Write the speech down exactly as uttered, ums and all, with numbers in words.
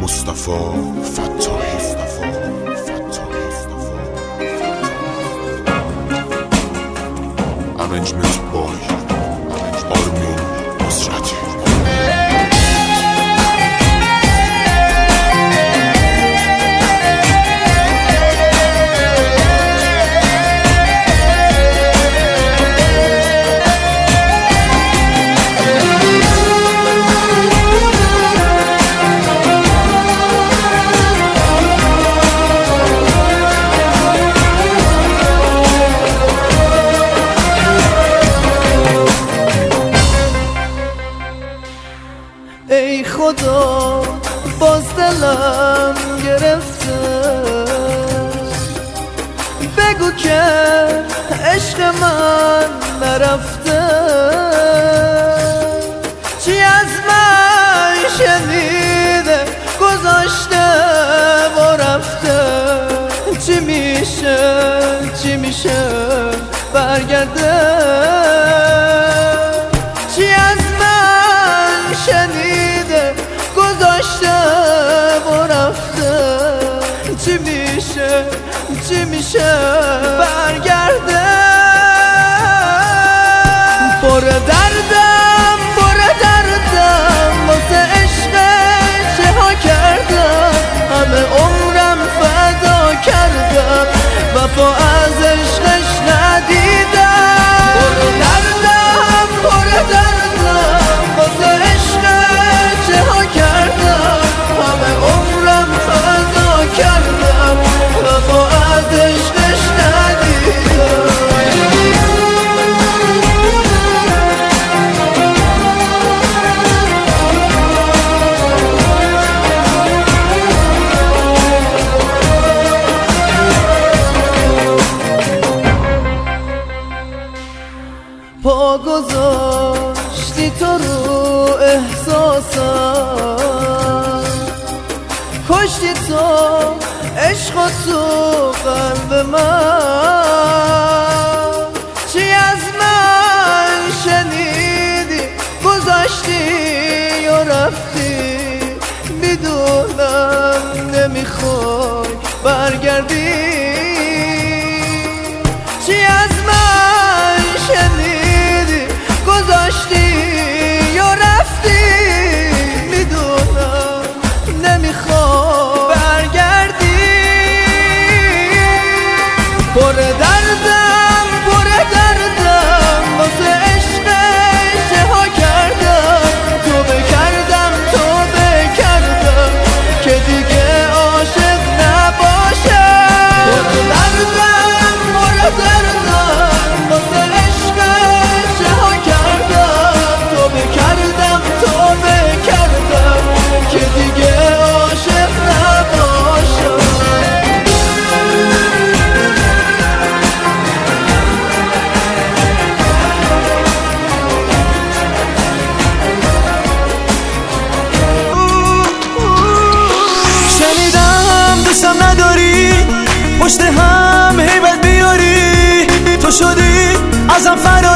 مصطفی فتاحی. Arrangement by Armin Nusrati. ای خدا باز دلم گرفته، بگو که عشق من نرفته. چی از من شنیده گذاشته و رفته، چی میشه چی میشه برگرده. چی از من شنیده گذاشته و رفته، چی میشه چی میشه برگرده. پر دردم پر دردم واسه عشق چه ها کردم، همه عمرم فدا کردم وفا از عشقش ندیدم. پر دردم پر دردم واسه عشق چه ها کردم، همه عمرم فدا کردم وفا از عشقش ندیدم. پا گذاشتی تو رو احساسم، کشتی تو عشق و تو قلب من. چی از من شنیدی گذاشتی و رفتی، میدونم نمیخوای برگردی. چی از من شنیدی گذاشتی و رفتی، میدونم نمیخوای برگردی. پر دردم پر دردم واسه عشق چه ها کردم، تو بکردم تو بکردم که دیگه عاشق نباشم. پر دردم پر دردم واسه عشق چه ها کردم، تو بکردم تو بکردم که دیگه عاشق نباشم. شنیدم دوستم نداری، پشت هم هیبت بیاری، تو شدی ازم فرار